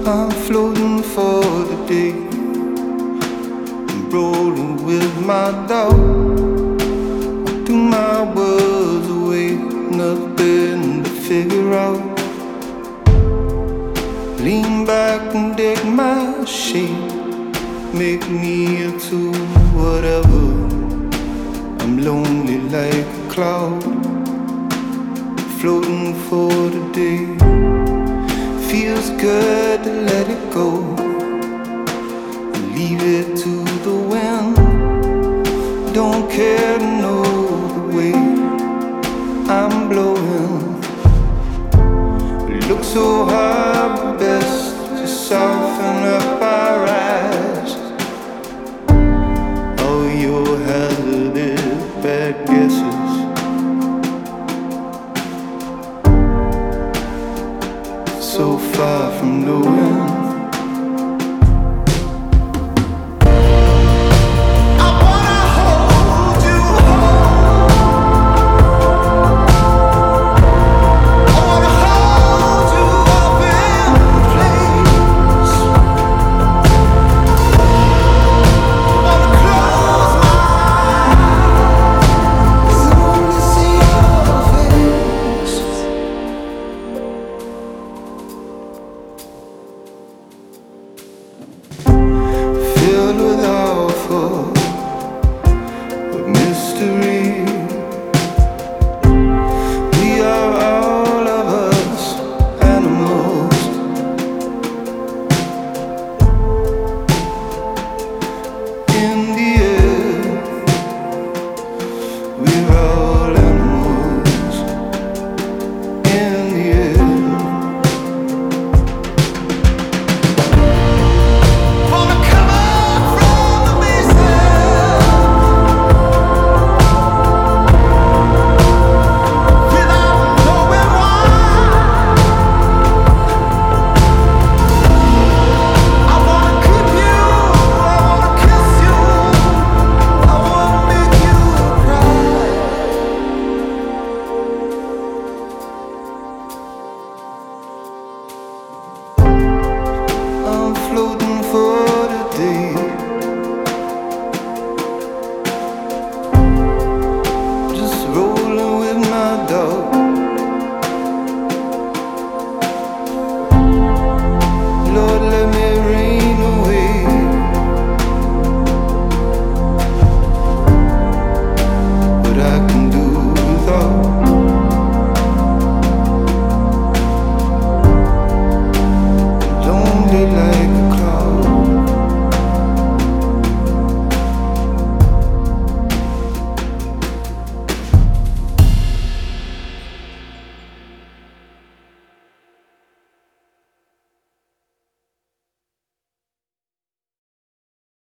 I'm floating for the day. I'm rolling with my dog. I do my words away, nothing to figure out. Lean back and dig my shape, make me into whatever. I'm lonely like a cloud, floating for the day. Feels good to let it go, leave it to the wind. Don't care to know the way I'm blowing. Look so hard, but best to soften up our eyes. All your hazardous bad guesses, so far from knowing.